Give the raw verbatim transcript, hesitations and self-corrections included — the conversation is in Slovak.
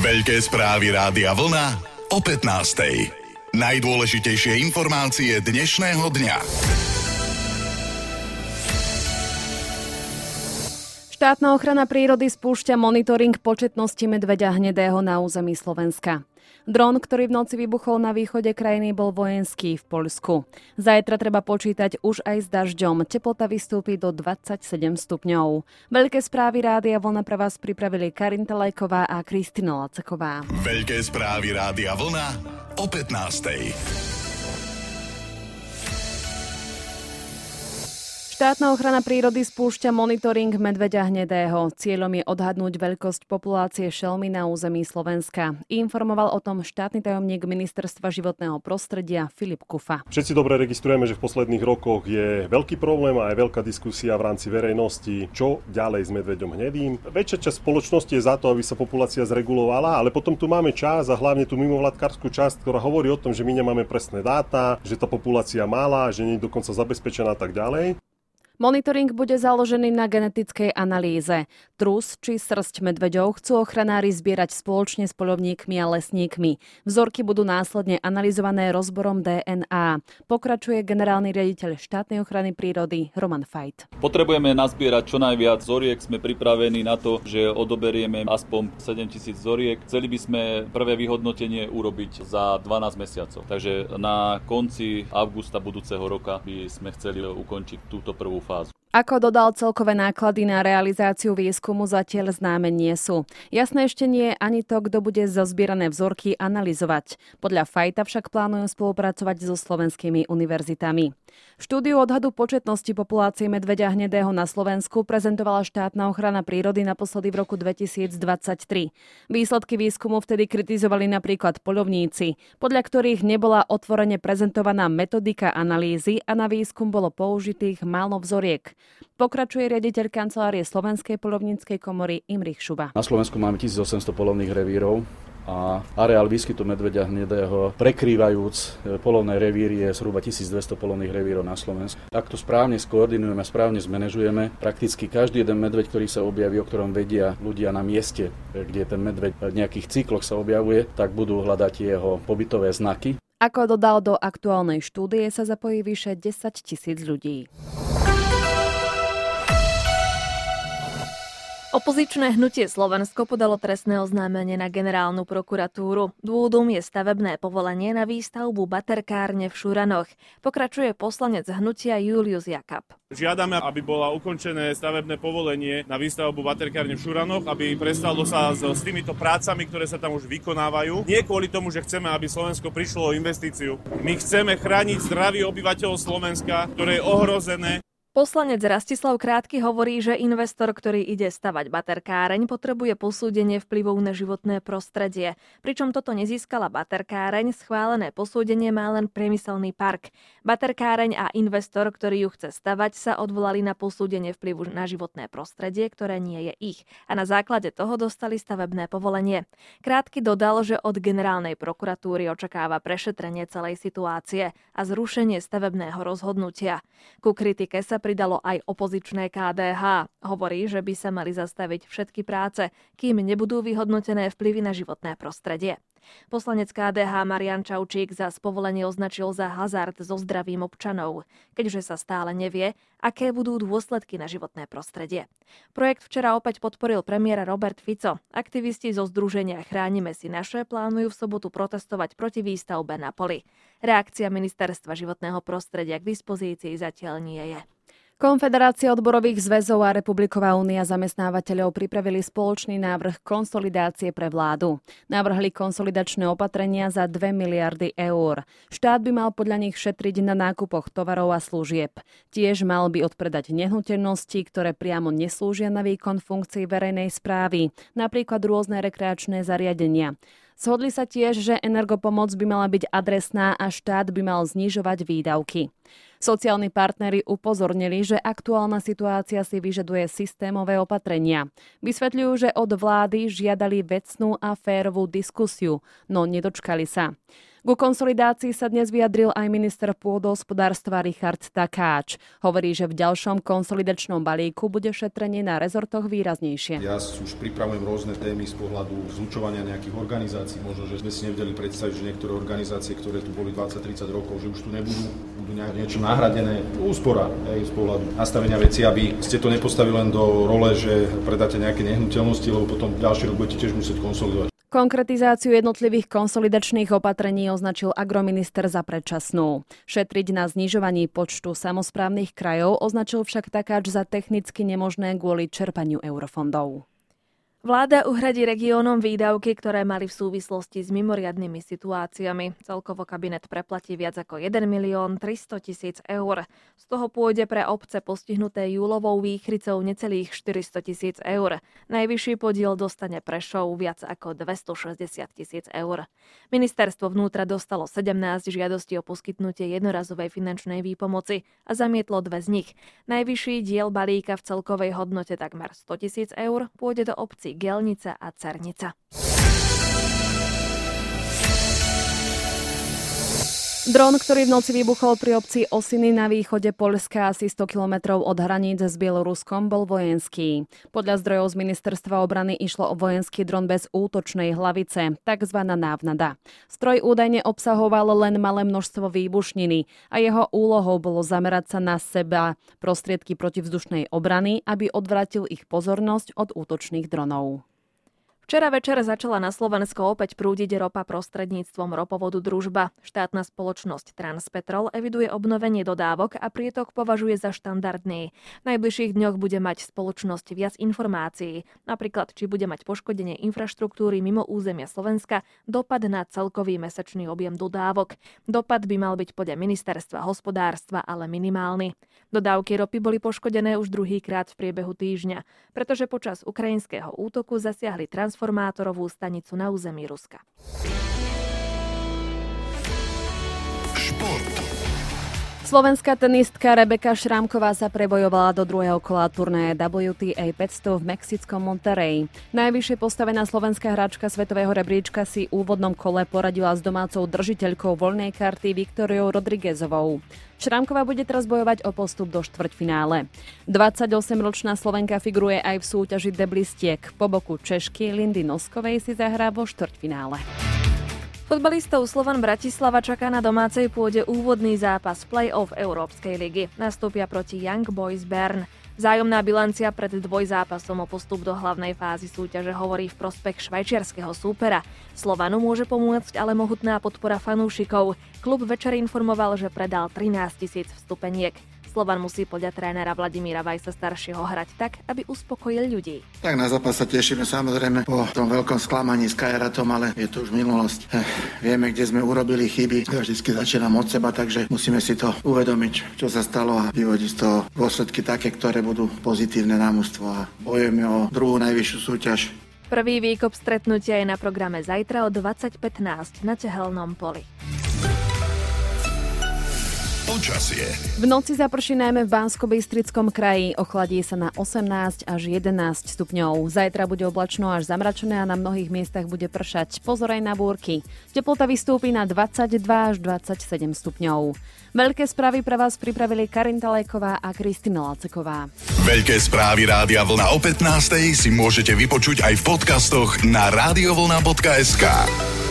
Veľké správy Rádia Vlna o pätnástej. Najdôležitejšie informácie dnešného dňa. Štátna ochrana prírody spúšťa monitoring početnosti medveďa hnedého na území Slovenska. Dron, ktorý v noci vybuchol na východe krajiny, bol vojenský v Poľsku. Zajtra treba počítať už aj s dažďom. Teplota vystúpi do dvadsaťsedem stupňov. Veľké správy Rádia Vlna pre vás pripravili Karin Talajková a Kristina Lacaková. Veľké správy Rádia Vlna o pätnástej. Štátna ochrana prírody spúšťa monitoring medveďa hnedého. Cieľom je odhadnúť veľkosť populácie šelmy na území Slovenska. Informoval o tom štátny tajomník Ministerstva životného prostredia Filip Kufa. Všetci dobre registrujeme, že v posledných rokoch je veľký problém a aj veľká diskusia v rámci verejnosti, čo ďalej s medveďom hnedým. Väčšia časť spoločnosti je za to, aby sa populácia zregulovala, ale potom tu máme časť a hlavne tú mimovládkarskú časť, ktorá hovorí o tom, že my nemáme presné dáta, že tá populácia malá, že nie je dokonca zabezpečená a tak ďalej. Monitoring bude založený na genetickej analýze. Trus či srsť medveďov chcú ochranári zbierať spoločne s poľovníkmi a lesníkmi. Vzorky budú následne analyzované rozborom dé en á. Pokračuje generálny riaditeľ štátnej ochrany prírody Roman Fajt. Potrebujeme nazbierať čo najviac vzoriek. Sme pripravení na to, že odoberieme aspoň sedemtisíc vzoriek. Chceli by sme prvé vyhodnotenie urobiť za dvanásť mesiacov. Takže na konci augusta budúceho roka by sme chceli ukončiť túto prvú fázu. Ako dodal, celkové náklady na realizáciu výskumu zatiaľ známe nie sú. Jasné ešte nie je ani to, kto bude zozbierané vzorky analyzovať. Podľa Fajta však plánujú spolupracovať so slovenskými univerzitami. Štúdiu odhadu početnosti populácie medveďa hnedého na Slovensku prezentovala štátna ochrana prírody naposledy v roku dvetisícdvadsaťtri. Výsledky výskumu vtedy kritizovali napríklad poľovníci, podľa ktorých nebola otvorene prezentovaná metodika analýzy a na výskum bolo použitých málo vzoriek. Pokračuje riaditeľ kancelárie Slovenskej poľovníckej komory Imrich Šuba. Na Slovensku máme tisícosemsto poľovných revírov a areál výskytu medveďa hnedého prekrývajúc poľovné revíry je zhruba tisícdvesto poľovných revírov na Slovensku. Ak to správne skoordinujeme, správne zmanéžujeme, prakticky každý jeden medveď, ktorý sa objaví, o ktorom vedia ľudia na mieste, kde ten medveď v nejakých cykloch sa objavuje, tak budú hľadať jeho pobytové znaky. Ako dodal, do aktuálnej štúdie sa zapojí vyše desaťtisíc ľudí. Opozičné hnutie Slovensko podalo trestné oznámenie na generálnu prokuratúru. Dôvodom je stavebné povolenie na výstavbu baterkárne v Šuranoch. Pokračuje poslanec hnutia Julius Jakab. Žiadame, aby bola ukončené stavebné povolenie na výstavbu baterkárne v Šuranoch, aby prestalo sa s, s týmito prácami, ktoré sa tam už vykonávajú. Nie kvôli tomu, že chceme, aby Slovensko prišlo o investíciu. My chceme chrániť zdravie obyvateľov Slovenska, ktoré je ohrozené. Poslanec Rastislav Krátky hovorí, že investor, ktorý ide stavať baterkáreň, potrebuje posúdenie vplyvov na životné prostredie. Pričom toto nezískala baterkáreň, schválené posúdenie má len priemyselný park. Baterkáreň a investor, ktorý ju chce stavať, sa odvolali na posúdenie vplyvu na životné prostredie, ktoré nie je ich. A na základe toho dostali stavebné povolenie. Krátky dodal, že od generálnej prokuratúry očakáva prešetrenie celej situácie a zrušenie stavebného rozhodnutia. Ku kritike sa pridalo aj opozičné ká dé há. Hovorí, že by sa mali zastaviť všetky práce, kým nebudú vyhodnotené vplyvy na životné prostredie. Poslanec ká dé há Marian Čaučík za povolenie označil za hazard so zdravím občanov, keďže sa stále nevie, aké budú dôsledky na životné prostredie. Projekt včera opäť podporil premiér Robert Fico. Aktivisti zo združenia Chránime si naše plánujú v sobotu protestovať proti výstavbe na poli. Reakcia Ministerstva životného prostredia k dispozícii zatiaľ nie je. Konfederácia odborových zväzov a Republiková únia zamestnávateľov pripravili spoločný návrh konsolidácie pre vládu. Navrhli konsolidačné opatrenia za dve miliardy eur. Štát by mal podľa nich šetriť na nákupoch tovarov a služieb. Tiež mal by odpredať nehnuteľnosti, ktoré priamo neslúžia na výkon funkcií verejnej správy, napríklad rôzne rekreačné zariadenia. Zhodli sa tiež, že energopomoc by mala byť adresná a štát by mal znižovať výdavky. Sociálni partneri upozornili, že aktuálna situácia si vyžaduje systémové opatrenia. Vysvetľujú, že od vlády žiadali vecnú a férovú diskusiu, no nedočkali sa. Ku konsolidácii sa dnes vyjadril aj minister pôdohospodárstva Richard Takáč. Hovorí, že v ďalšom konsolidačnom balíku bude šetrenie na rezortoch výraznejšie. Ja už pripravujem rôzne témy z pohľadu zlučovania nejakých organizácií. Možno, že sme si nevedeli predstaviť, že niektoré organizácie, ktoré tu boli dvadsať tridsať rokov, že už tu nebudú, budú niečo nahradené. Úspora aj z pohľadu nastavenia veci, aby ste to nepostavili len do role, že predáte nejaké nehnuteľnosti, lebo potom ďalší rok budete tiež musieť konsolidovať. Konkretizáciu jednotlivých konsolidačných opatrení označil agrominister za predčasnú. Šetriť na znižovaní počtu samosprávnych krajov označil však Takáč za technicky nemožné kvôli čerpaniu eurofondov. Vláda uhradí regiónom výdavky, ktoré mali v súvislosti s mimoriadnymi situáciami. Celkovo kabinet preplatí viac ako jeden milión tristotisíc eur. Z toho pôjde pre obce postihnuté júlovou výchrycou necelých štyristotisíc eur. Najvyšší podiel dostane Prešov viac ako dvestošesťdesiat tisíc eur. Ministerstvo vnútra dostalo sedemnásť žiadostí o poskytnutie jednorazovej finančnej výpomoci a zamietlo dve z nich. Najvyšší diel balíka v celkovej hodnote takmer stotisíc eur pôjde do obcí Gelnica a Cernica. Dron, ktorý v noci vybuchol pri obci Osiny na východe Poľska asi sto kilometrov od hraníc s Bieloruskom, bol vojenský. Podľa zdrojov z ministerstva obrany išlo o vojenský dron bez útočnej hlavice, takzvaná návnada. Stroj údajne obsahoval len malé množstvo výbušniny a jeho úlohou bolo zamerať sa na seba prostriedky protivzdušnej obrany, aby odvrátil ich pozornosť od útočných dronov. Včera večer začala na Slovensko opäť prúdiť ropa prostredníctvom ropovodu Družba. Štátna spoločnosť Transpetrol eviduje obnovenie dodávok a prietok považuje za štandardný. V najbližších dňoch bude mať spoločnosť viac informácií, napríklad či bude mať poškodenie infraštruktúry mimo územia Slovenska, dopad na celkový mesačný objem dodávok. Dopad by mal byť podľa ministerstva hospodárstva ale minimálny. Dodávky ropy boli poškodené už druhýkrát v priebehu týždňa, pretože počas ukrajinského útoku zasiahli trans transformátorovú stanicu na území Ruska. Šport. Slovenská tenistka Rebeka Šrámková sa prebojovala do druhého kola turnaje W T A päťsto v mexickom Monterreji. Najvyššie postavená slovenská hráčka svetového rebríčka si v úvodnom kole poradila s domácou držiteľkou voľnej karty Viktoriou Rodriguezovou. Šrámková bude teraz bojovať o postup do štvrťfinále. dvadsaťosemročná Slovenka figuruje aj v súťaži deblistiek. Po boku Češky Lindy Noskovej si zahrá vo štvrťfinále. Futbalistov Slovan Bratislava čaká na domácej pôde úvodný zápas play-off Európskej ligy. Nastúpia proti Young Boys Bern. Vzájomná bilancia pred dvojzápasom o postup do hlavnej fázy súťaže hovorí v prospech švajčiarskeho súpera. Slovanu môže pomôcť ale mohutná podpora fanúšikov. Klub večer informoval, že predal trinásť tisíc vstupeniek. Slovan musí podľa trénera Vladimíra Vajsa staršieho hrať tak, aby uspokojil ľudí. Tak na zápas sa tešíme samozrejme po tom veľkom sklamaní s Kajratom, ale je to už minulosť. Eh, vieme, kde sme urobili chyby. Ja vždycky začínam od seba, takže musíme si to uvedomiť, čo sa stalo a vyvodiť z toho dôsledky také, ktoré budú pozitívne na mužstvo a bojujeme o druhú najvyššiu súťaž. Prvý výkop stretnutia je na programe zajtra o dvadsať pätnásť na Tehelnom poli. Počasie. V noci zaprší najmä v Banskobystrickom kraji, ochladí sa na osemnásť až jedenásť stupňov. Zajtra bude oblačno až zamračené a na mnohých miestach bude pršať. Pozor aj na búrky. Teplota vystúpi na dvadsaťdva až dvadsaťsedem stupňov. Veľké správy pre vás pripravili Karinta Lejková a Kristina Laceková. Veľké správy Rádia Vlna o pätnástej si môžete vypočuť aj v podcastoch na radiovlna bodka es ká.